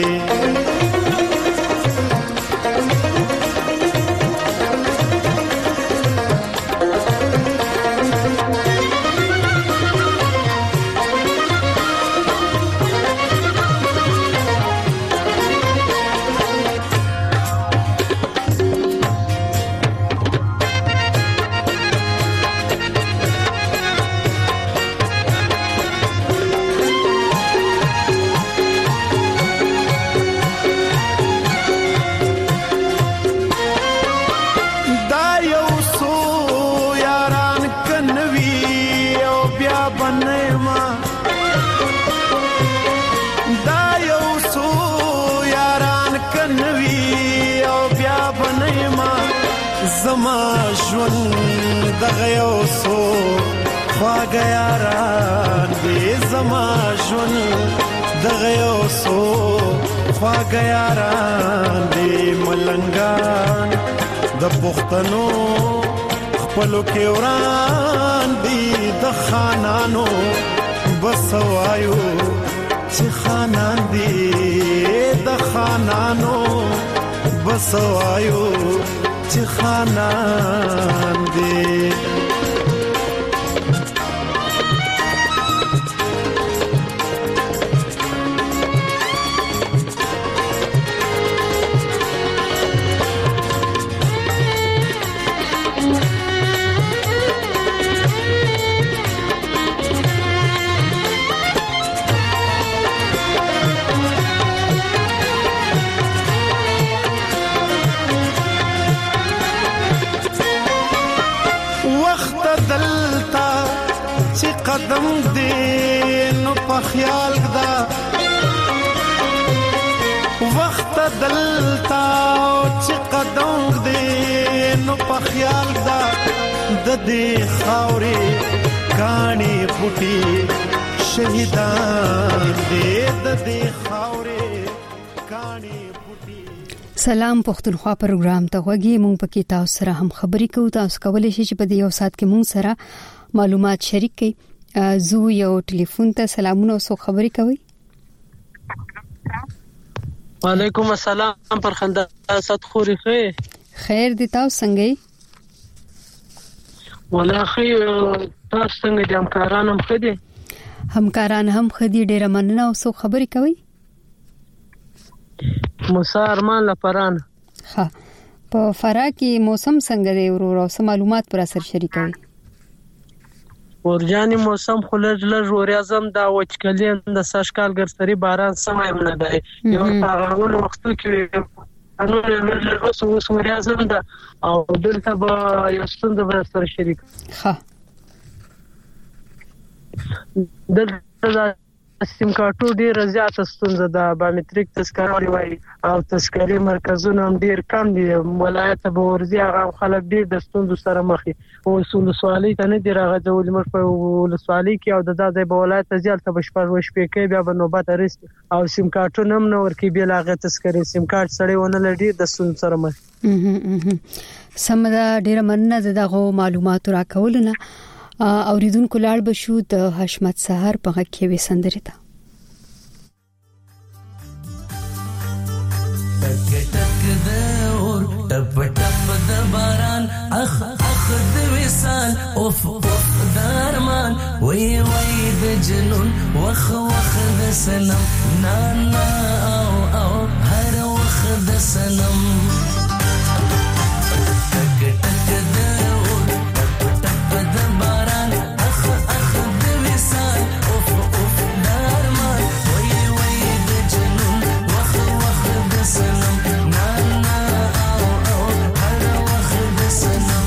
زما ژوند دغه یو څو خواږه یاران دې زما ژوند دغه یو څو خواږه یاران دې ملنګان د پښتنو خپلو کې وران دي د خانانو بسوایو چې خانان دي د خانانو بسوایو چې خانان دي قدم دې نو په خیال دا وخت دلتا چې قدم دې نو په خیال دا د دې خاورې کانی پټي شهیدان دې د دې خاورې کانی پټي. سلام پښتونخوا پروګرام ته وګورئ. مونږ پکې تاسو سره هم خبرې کوو. تاسو کولی شئ چې په دې یو سات کې مونږ سره معلومات شریک کړئ. زو یو ټلیفون ته سلامونه او سو خبرې کوي. وعلیکم السلام پر خندا ست خوري خیر دي تاسو څنګه یې؟ والله خیر تاسو څنګه دي؟ همکاران هم خدي ډېر مننه او سو خبرې کوي. موسی ارمان لپران ها په فرا کې موسم څنګه دی ورور او سم معلومات پر اثر شریکوي؟ ورجاني موسم خلج لږ وريازم دا وچکلین د سشکال ګرځري باران سمای نه دی یو هغه وخت کې انو له اوس وريازم دا او دلته به یو ستند به سره شریک ها دلته سیم کارتو ډیر زیات ستونزه ده. بایومټریک تذکرې وای او تذکرې مرکزونه هم ډیر کم دي. ولایت به ورزي هغه خلک ډیر د ستونزو سره مخ دي. او اصول سوالي ته نه دی راغځول مر په ولسوالۍ کې او د دې په ولایت ځل ته بشپړ وشپې کې بیا به نوبت ارست او سیم کارتونه هم نور کې بیا لاغه تذکرې سیم کارت سره ونه لډي د ستونزو سره مخ. سمدا ډیر مننه دغه معلومات راکولنه. اوریدونکو لاړ بشو د حشمت سحر په غږ کې وسندري تا ټک ټک د اور ټپ ټپ د باران اخ اخ د وصال اوف اوف درمان وای وای د جنون وخ وخ د سنم نا نا او او هر وخ د سنم ټک ټک د اور ټپ ټپ د باران اخ اخ د وصال اوف اوف درمان وای وای د جنون وخ وخ د سنم نا نا او او هر وخ د سنم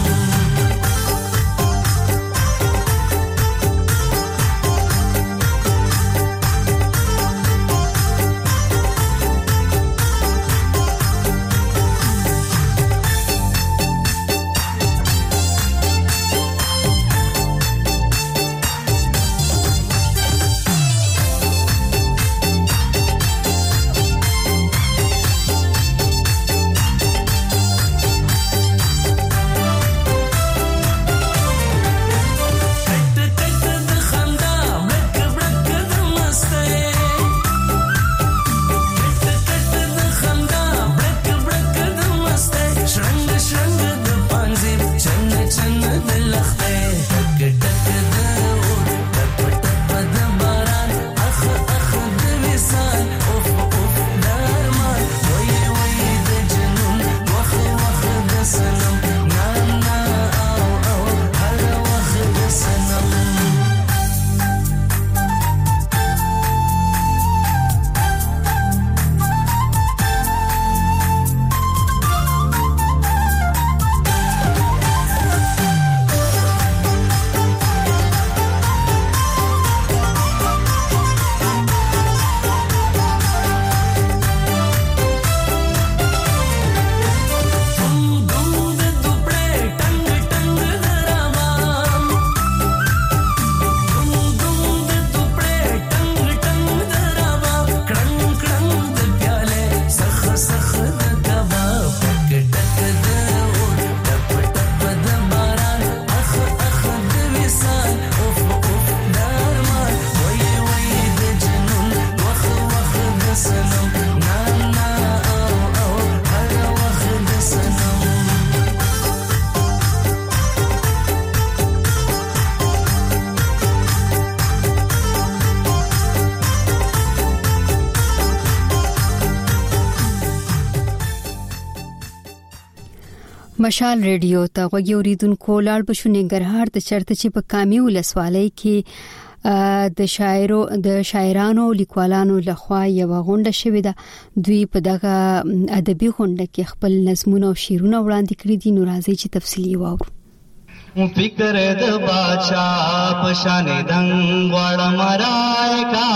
مشال ریډیو ته غوږی اوریدونکو لاړ بشو ننګرهار ته چرته چې په کامی ولسوالۍ کې د شاعرانو لیکوالانو لخوا یو غونډه شوې ده. دوی په دغه ادبي غونډه کې خپل نظمونه او شعرونه وړاندې کړي دي. نو راځي چې تفصیلی واورو. فکر د بادشاہ پشان دنګ وړ مرای کا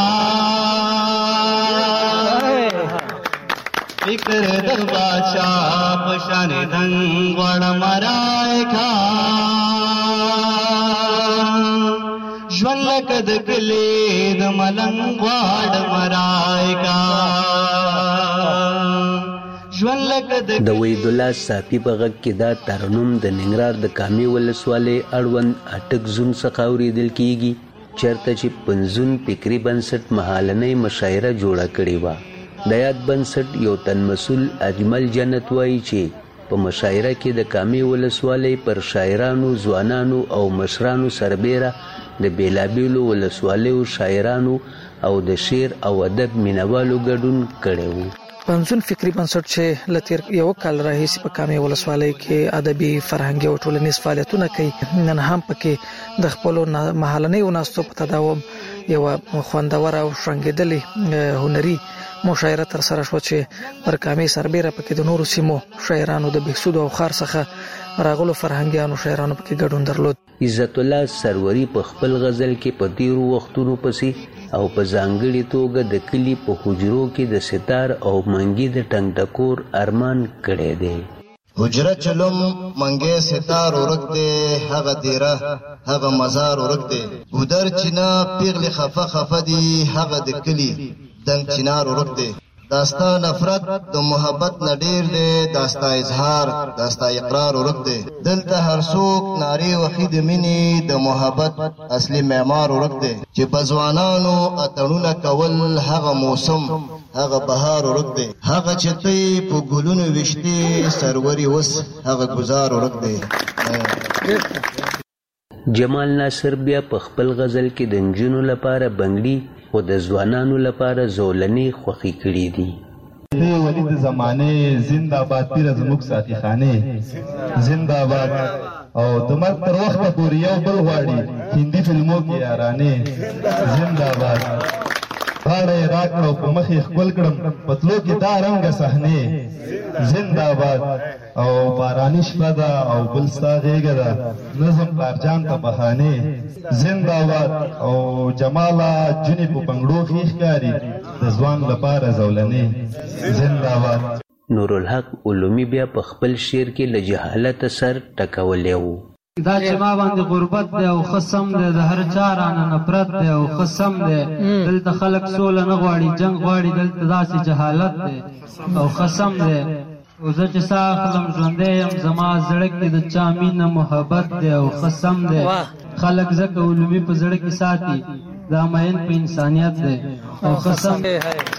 فکر د بادشاہ پشان دنګ وړ مرای کا ژوند کد کلی د ملنګ وړ مرای کا د وحید الله صافی په غږ کې دا ترنم د ننګرهار د کامی ولسوالۍ اړوند اټک زون څخه اورېدل کیږي چرته چې پنځون فکری بنسټ مهالنۍ مشاعره جوړه کړې وه. د یاد بنسټ یو تن مسؤل اجمل جنت وایي چې په مشاعره کې د کامی ولسوالۍ پر شاعرانو، ځوانانو او مشرانو سربیره د بیلابیلو ولسوالیو شاعرانو او د شعر او ادب مینوالو ګډون کړی و. پنځون فکری بنسټ چې لتیر یو کال راهیسې په کامی ولسوالۍ کې ادبي فرهنګي او ټولنیز فعالیتونه کوي، نن هم پکې د خپل محلنۍ وناستو په تداوم یو خوندور او شرنګېدلې هنري مشاعره تر سره شو چې پر کامی سربیره پکې د نورو سیمو شاعرانو د بهسود او خار څخه راغلو فرهنګيانو شاعرانو پکې ګډون درلود. عزت الله سروري په خپل غزل کې په تیرو وختونو پسې او په ځانګړي توګه د کلی په حجرو کې د ستار او منګي د ټنګ ټکور ارمان کړی دی. حجره چلم منګي ستار ورک دی، هغه دیره هغه مزار ورک دی، ګودر چینا پیغلی خفه خفه دی، هغه د کلی دنګ چینار ورک دی. داستا نفرت د محبت نډیر دی، داستا اظهار داستا اقرار ورک دی. دلته هر څوک ناری وحید منی د محبت اصلي معمار ورک دی. چې بزوانانو اتړونه کول هغه موسم هغه بهار ورک دی. هغه چتې په ګلونو وشتي سروري وس هغه گزار ورک دی. جمال ناصر بیا په خپل غزل کې د نجونو لپاره بنګړي او د ځوانانو لپاره زولنې خوښې کړې دي. ولید زمانه زنده‌باد پیر زموږ ساتي خانه زنده‌باد او د مرګ تر وخته پورې یو بل غواړي هندي فلمو کې یارانه زنده‌باد غاړه راکړو په مخې خپل کړم پتلو کې دا رنګ صحنه زنده‌باد او بارانی شپه ده او بل ستا غېږه ده نظم پلارجان ته بهانې زنده‌باد او جماله جنې په بنګړو ښې ښکاري د ځوان لپاره زولنې زنده‌باد. نورالحق علومي بیا په خپل شعر کې له جهالت سر ټکولی و. دا چې ما باندې غربت دی او خصم دی، د هر چا رانه نفرت دی او خصم دی. دلته خلک سوله نه غواړي، جنگ غواړي، دلته داسې جهالت دی او خصم دی. او زه چې ساه اخلم ژوندی یم، زما زړه کې د چا مینه محبت دی او خصم دی. خلک ځکه علومي په زړه کې ساتي، دا مین په انسانیت دی او خصم دی.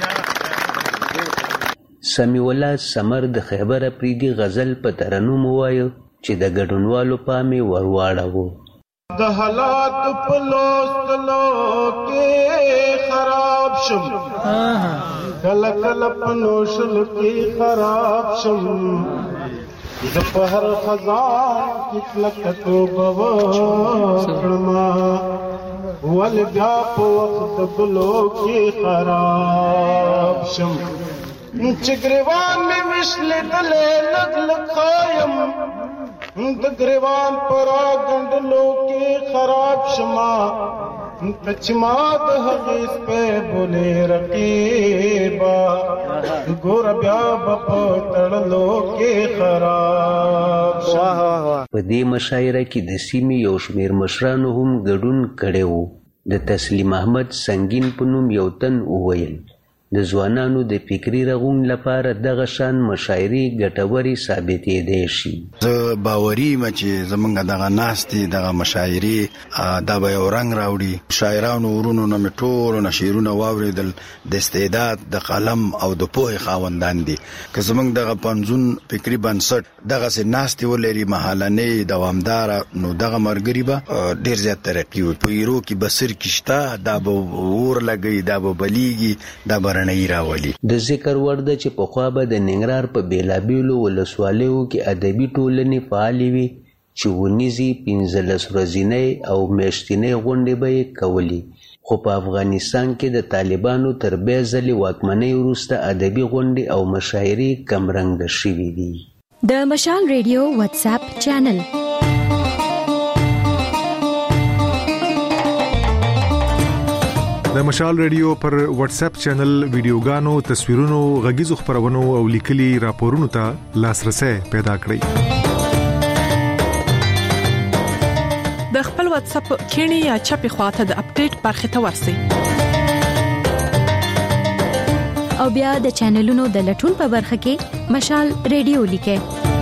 سمیع الله سمر د خیبر افریدي غزل په ترنم ووایه چې د ګډونوالو پام یې ورواړاوه. د حالات په لوستلو کې خراب شم، کله کله په نوشل کې خراب شم، د په هر خزان کې کلکه توبه وکړم، ول بیا په وخت بلو کې خراب شم. چې ګریوان مې وشلېدلې لږ لږ خایم، د ګریوان پر غنډلو کې خراب شما، چې ما د هغې سپی بولې رقیبا، ګوره بیا به په تړلو کې خراب شما. په دې مشاعره کې د سیمې یو شمېر مشرانو هم ګډون کړی و. د تسلیم احمد سنگین په نوم یو تن وویل د ځوانانو د فکري رغون لپاره دغه شان مشاعرې ګټورې ثابتېدای شي. زه باوري یم چې زمونږ دغه ناستې دغه مشاعرې دا به یو رنګ راوړي. شاعرانو ورونو نه مې ټولو نه شعرونه واورېدل، د استعداد د قلم او د پوهې خاوندان دي. که زمونږ دغه پنځون فکري بنسټ دغسې ناستې ولري محلنۍ دوامداره، نو دغه ملګري به ډېر زیات ترقي وکړي. په ایرو کې به سرکې شته، دا به اور لګوي، دا به بلیږي، دا به بهرنۍ راولي. د ذکر وړ ده چې پخوا به د ننګرهار په بیلابیلو ولسوالیو کې ادبي ټولنې فعالې وي چې ونیزي 15 ورځنۍ او میاشتنۍ غونډې به یې کولې، خو په افغانستان کې د طالبانو تر بیا ځلې واکمنۍ وروسته ادبي غونډې او مشاعرې کمرنګه شوي دي. د مشال ریډیو واتس اپ چینل د مشال ریډیو پر واتس اپ چینل ویډیوګانو، تصویرونو، غږیزو خبرونو او لیکلي راپورونو ته لاسرسي پیدا کړئ. د خپل واتس اپ کینی یا چپی خواته د اپډیټ برخه ته ورسئ او بیا د چینلونو د لټون په برخه کې مشال ریډیو لیکئ.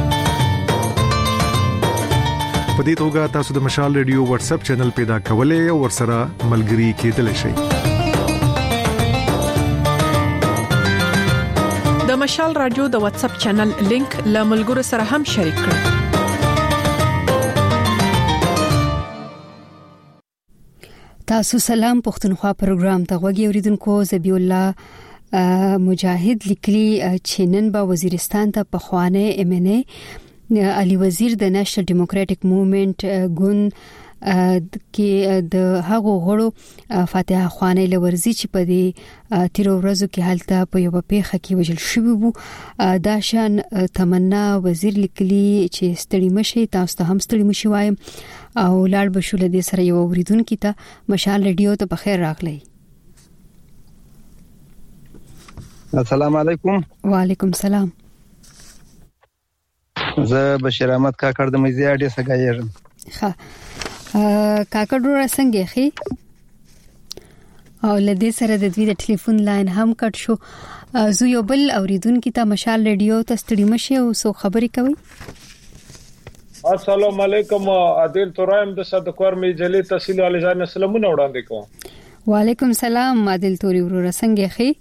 په دې توګه تاسو د مشال ریډیو واتس اپ چینل پیدا کولای او ورسره ملګري کېدلی شئ. د مشال رادیو د واتس اپ چینل لینک له ملګرو سره هم شریک کړئ. تاسو سلام پښتونخوا پروګرام ته غوږی اوریدونکو. زبی الله مجاهد لیکلي چې نن با وزیرستان ته په خوانه MNA علي وزیر د نېشنل ډیموکراټک موومېنټ ګوند کې د هغو غړو فاتحه خوانه لورزي چې په دې تیر ورځو کې حالت په یو پیخه کې وجل شوی وو. دا شان تمنا وزیر لیکلي چې ستړي مشي، تاسو ته هم ستړي مشي وایم او لاړ بشول دې سره یو اوریدونکو ته مشال ریډیو ته بخیر راغلی. السلام علیکم. وعلیکم السلام. زه بشیر احمد کاکړ د مزي اډي سګایرم. ها کاکړ ورو څنګه خي او لدې سره د دوی د ټلیفون لاین هم کټ شو. زه یو بل اوریدونکو ته مشال ریډیو ته ستړي مشه او سو خبرې کوي. السلام علیکم. عادل تورایم د صدقور می جلی تحصیل علیزان سلامونه وړاندې کوم. وعلیکم السلام عادل توري ورو څنګه خي.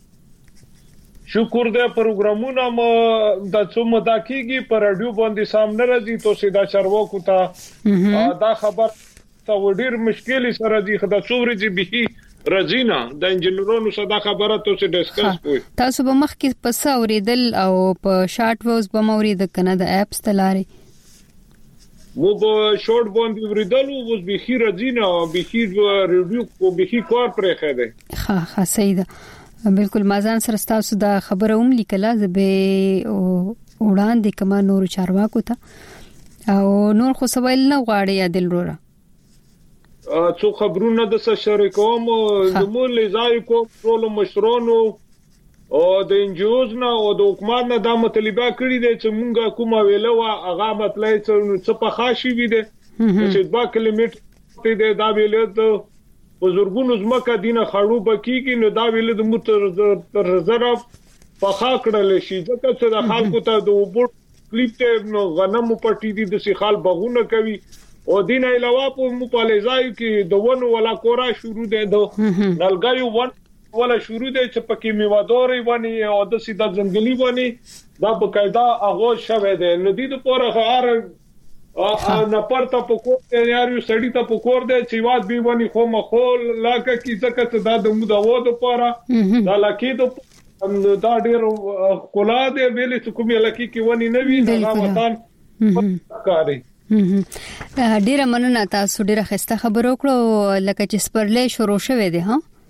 شکر دې پروګرامونه م د څوم د کیږي پر رادیو باندې سامنے راځي تو سیدا چارواکو ته دا خبر ته وډیر مشکل سره دي خدای څوري دي به رزینا د انجنیرونو صدا خبره ته څه ډیسکس کوي. تاسو به مخ کې پس اوریدل او په شارټ ویوز به مورید کنه د اپس تلاري مو په شورت باندې وریدل او به رزینا به ریویو کو به کار پرې خېده. ها صحیح ده. بالکل مازان سره تاسو دا خبره هم لیکله زبه وړاندې کما نور چارواکو ته او نور خو سوال نه غواړي عادل وروره څو خبرونه د شریکوم د مول ځای کو ټول مشرونو او د انجوز نه او د حکومت نه د مطالبه کړی دي چې مونږه کومه ویلو هغه مطلب څه په خاصي وي دي چې 2 کیلومتر دې دا ویلو بزرګونو زمکه دینه خړو بکیږي نو دا ویل د متر زره په خاکړل شي ځکه چې د خلکو ته د وبو کلیپ ته غنم پټی دي د سیخال بغونه کوي او دینه علاوه په مپالځای کې د ونو ولا کورا شروع ده دو نلګایو ون ولا شروع ده چې پکې میوادوري ونی او د سیده ځنګلي ونی دا په قاعده هغه شوه ده نو دې د پوره غار نه پرته په کور ته یارو سړی ته په کور دی چې واد به ونی خو مخول لاکه کی ځکه چې دا د مودو د پاره دا لکه د دا ډیر کولا دی ویلې چې کومه لکه کی ونی نوي دا وطن کاری. ډیره مننه تاسو ډیره خسته خبر وکړو لکه چې سپرلې شروع شوه دی.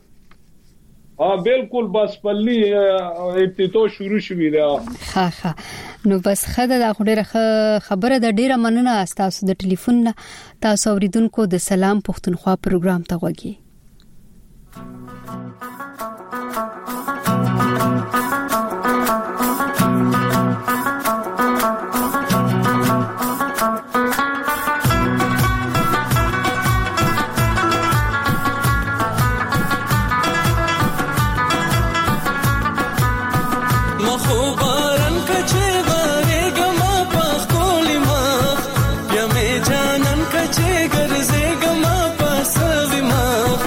بالکل بس پلی ابتداء شروع شوی دی. ها نو بس خدای دا ډیره خبره د ډیره مننه تاسو د ټلیفون نه تاسو اوریدونکو د سلام پښتونخوا پروګرام ته غوږی. چې ګرځې ګما پاسوي ما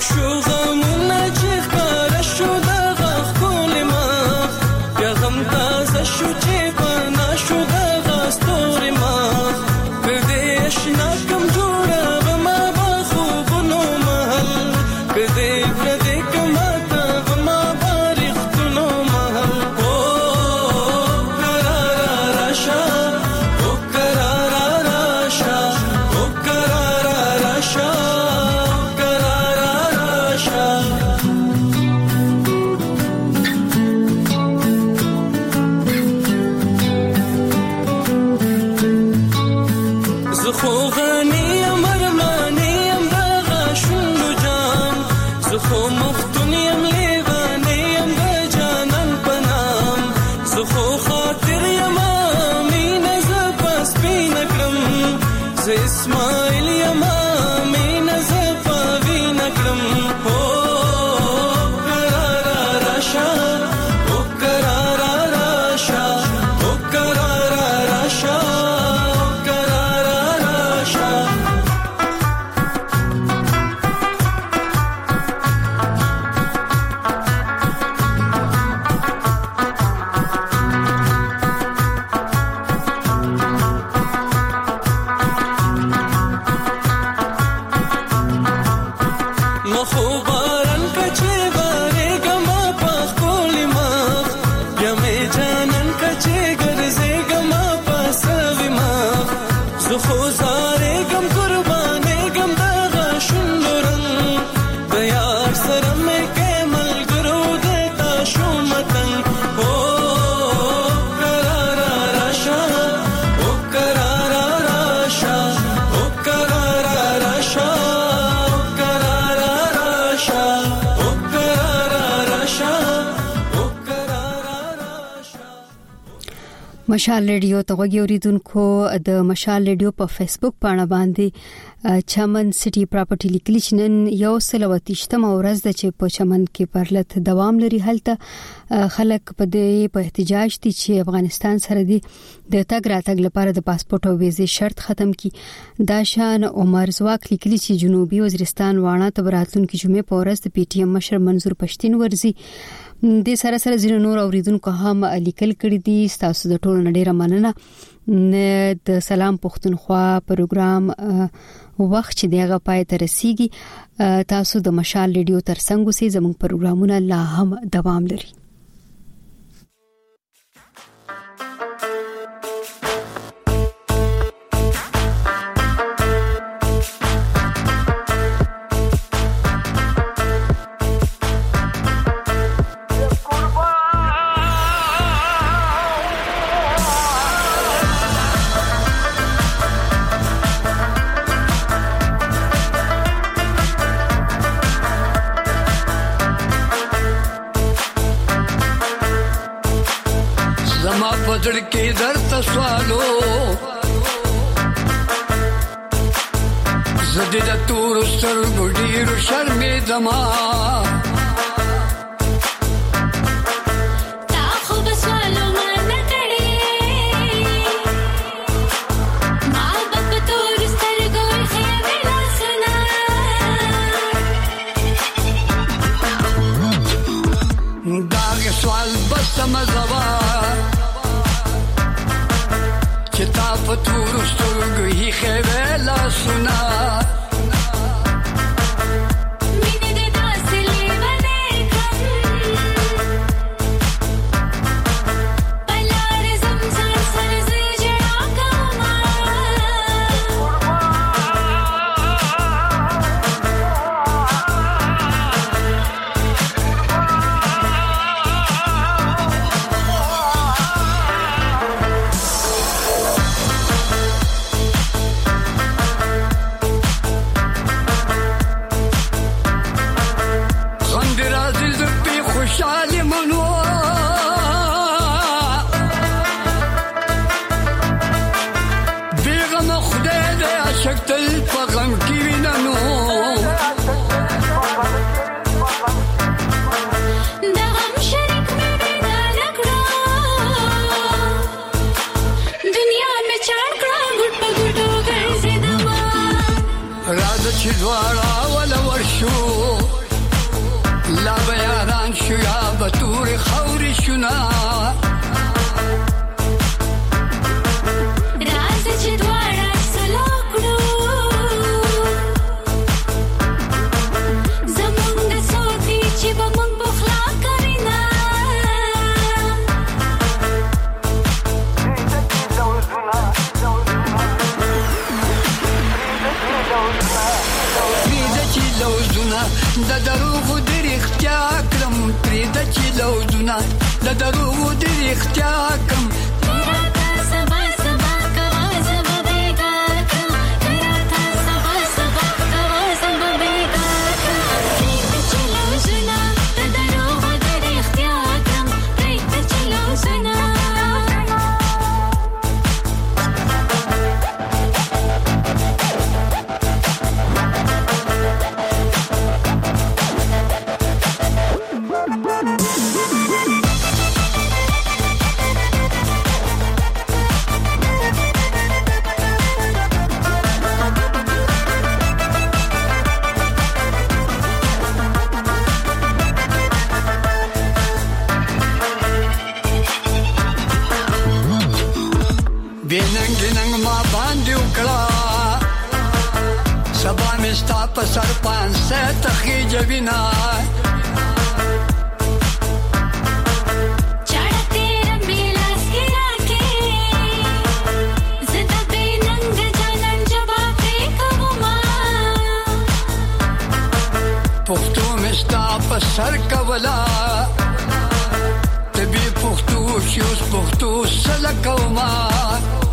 مشال ریډیو ته وګورئ اوریدونکو د مشال ریډیو په فیسبوک باندې باندې چمن سټي پراپرټي لیکل شنن یو سلواتشتمه ورځ د چې په چمن کې پرلط دوام لري هلته خلک په دې په احتجاج دي چې افغانستان سره د تګ راتګ لپاره د پاسپورت او ویزې شرط ختم کړي دا شان عمر زواک لیکلي چې جنوبي وزیرستان وانه ته براتونکو جمعې په ورځ د پی ټی ایم مشر منظور پښتين ورزي د سره سره زینو نور اوریدونکو هم لیکل کړي دي تاسو د ټولو نړۍ رمننه د سلام پښتونخوا پروګرام وخت چې دغه پای ته رسیږي تاسو د مشال ریډیو ترڅنګ سي زموږ پروګرامونه لا هم دوام لري بدل کې درته سوالو زدي د تور سترګو ډیر شرمې دما تا خو به سوالو ما کړې ما په تور سترګو خېمه لاسونه دا سوال بس مزوا چتا پتور سترګو هي خېلا سنا مینه د داسلې باندې کوم بلار زمزم سره زجړا کوما خوشالي منو بیغم خدای دې عاشق تل په غم کې ویننو د غم شریک مې پیدا نکړو دنیا مې چاړ کړه ګټ په ګټو ګرځېدم راځه چې دواړه ول ورشو شو یا بتور خوري شنا راز چې دواړه سلوکړو زمونږ سوتي چې به مونږ بخلا کرینا د دروغ د رښتیا کړم پرېږده چې لوزونه د دروغ د رښتیا کړم راته سبا سبا کوه زه به بېګار کړم راته سبا سبا کوه زه به بېګار کړم پرېږده چې لوزونه د دروغ د رښتیا کړم پرېږده چې لوزونه سبا مستا په سر پانسه تخی جوینا چاړه تیر میلاس کې راکې زدا به ننګ جانان جواب کوما پښتو مستا په سر کولا تبي پښتو شوس پښتو سره کوما